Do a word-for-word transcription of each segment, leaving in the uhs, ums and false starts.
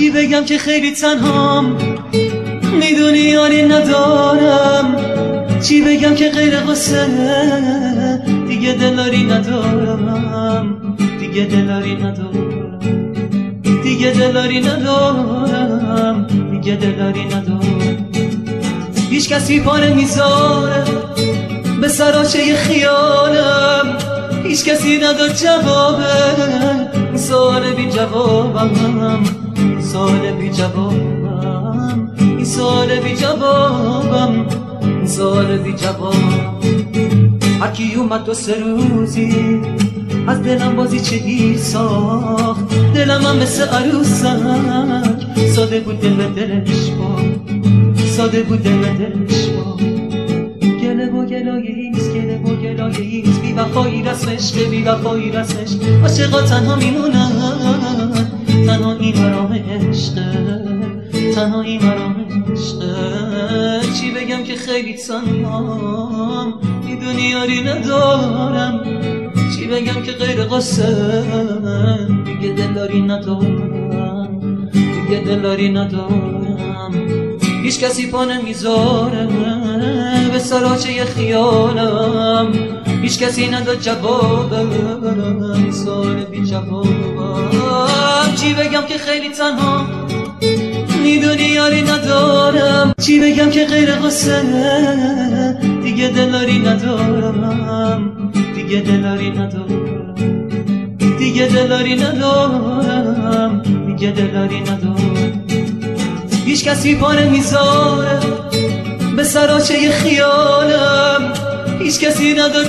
چی بگم که خیلی تنهام، میدونی یاری ندارم. چی بگم که غیر قصه، دیگه دلاری ندارم. دیگه دلاری ندارم. دیگه دلاری ندارم. دیگه دلاری ندارم. هیچ کسی پا نمیذاره به سراچه خیالم. هیچ کسی نداد جوابه سوال بی جوابم. سوال بی جوابم. این سوال بی جوابم. سوال بی جوابم. هرکی اومد دو سه روزی از دلم بازی چه ساخت. دلم هم مثل عروسک ساده بود دل به دلش با. ساده بود دل به دلش با. گله و گلایه ایست، گله و گلایه ایست. بی وفایی رسمش که بی وفایی رسمش. عاشقا تنها میمونن، تنها این مرام عشقه. تنها این مرام عشقه. چی بگم که خیلی تنهام، میدونی یاری ندارم. چی بگم که غیر قصه، دیگه دلاری ندارم. دیگه دلاری ندارم. هیچ کسی پا نمیذاره به سراچه خیالم. هیچ کسی نداد جوابم. سوال بی جوابم. چی بگم که خیلی تنها، میدونی یاری ندارم. چی بگم که غیر قصه، دیگه دلاری ندارم. دیگه دلاری ندارم. دیگه دلاری ندارم. دیگه دلاری ندارم. هیچ کسی پا نمیذاره به سراچه خیالم. هیچ کسی نداد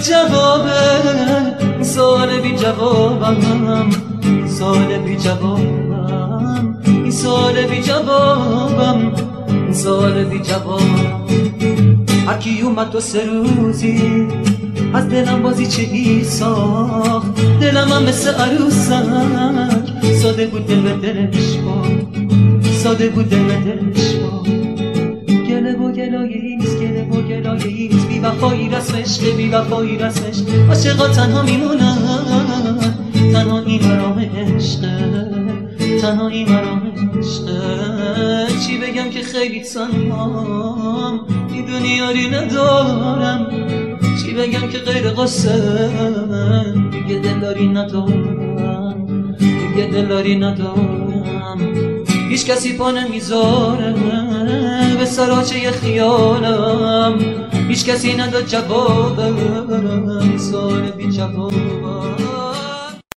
جوابه سوال بی جوابم. سوال بی جوابم. این سوال بی جوابم. سوال بی جوابم. هرکی اومد دو سه روزی از دلم بازی چه ساخت. دلم هم مثل عروسک ساده بود دل به دلش با. ساده بود دل به دلش با. گله و گلایه ایست، گله و گلایه ایست. بی وفایی رسمش که بی وفایی رسمش. عاشقا تنها میمونن، تنها این مرام عشقه. تنها این مرام عشقه. چی بگم که خیلی تنهام، میدونی یاری ندارم. چی بگم که غیر قصه، دیگه دلاری ندارم. دیگه دلاری ندارم. هیچ کسی پا نمیذاره به سراچه خیالم. هیچ کسی نداد جوابم. سوال بی جوابم.